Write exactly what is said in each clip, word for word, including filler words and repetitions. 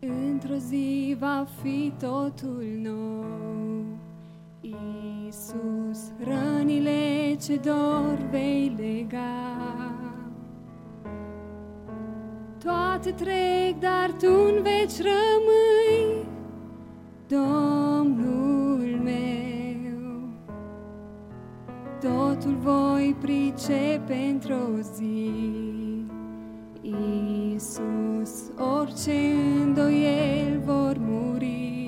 Într-o zi va fi totul nou, Iisus, rănile ce dor vei lega. Toate trec, dar tu-n veci rămâi, Domnul meu. Totul voi pricepe într-o zi, Iisus, orice îndoieli vor muri.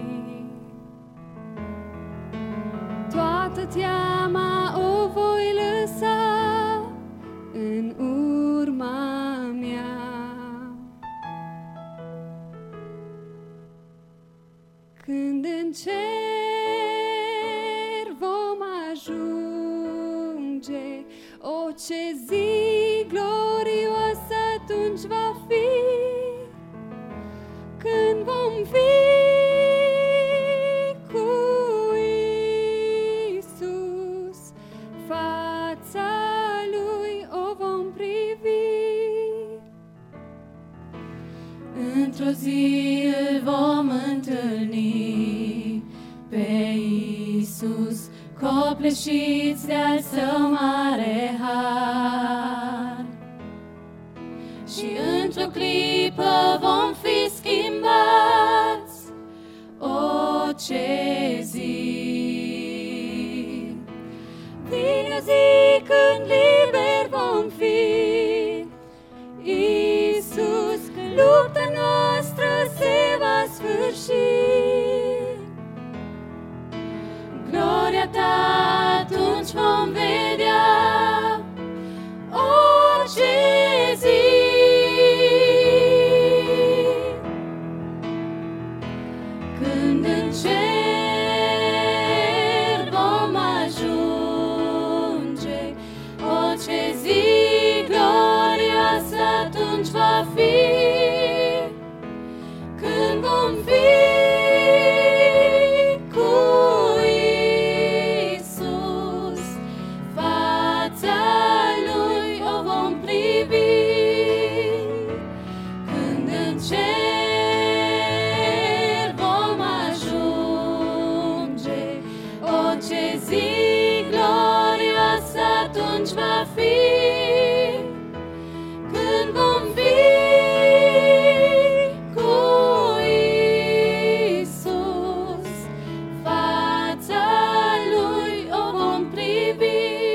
Toată teama o voi lăsa în urma mea. Când în cer vom ajunge, o, ce zi glorioasă atunci va fi, când vom fi cu Iisus, fața Lui o vom privi. Într-o zi îl vom întâlni pe Iisus, copleșiți de-al Său mare har. Și într-o clipă vom fi schimbați, o, ce zi! Vine o zi când liberi vom fi, Iisus, când lupta noastră se va sfârși. Gloria Ta atunci vom vedea, orice zi. Când în cer vom ajunge, orice zi glorioasă atunci va fi, când vom fi cu Iisus, fața Lui o vom privi. Când în cer vom ajunge, orice zi glorioasă atunci va fi, când vom fi cu Iisus, fața Lui o vom privi.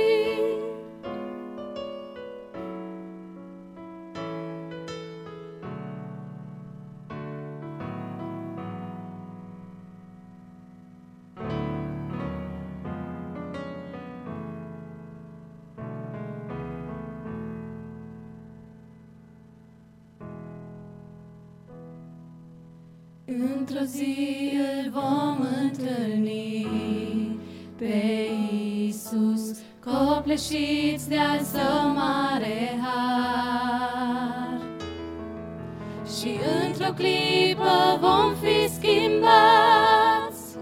Într-o zi îl vom întâlni pe Iisus, copleșiți de-al Său mare har. Și într-o clipă vom fi schimbați,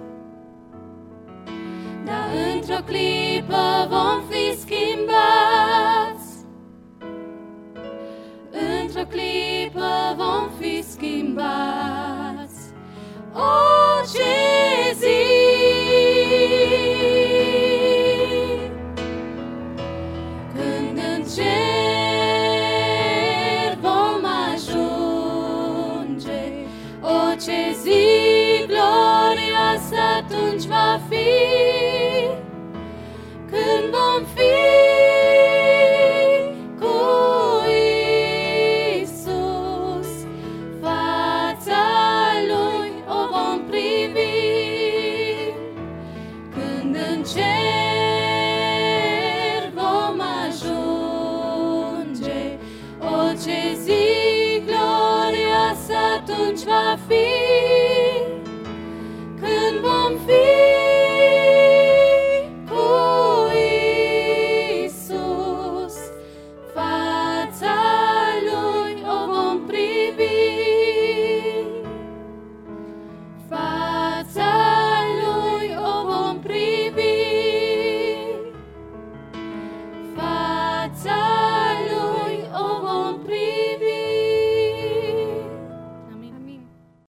dar într-o clipă vom fi schimbați, într-o clipă vom fi schimbați. Orice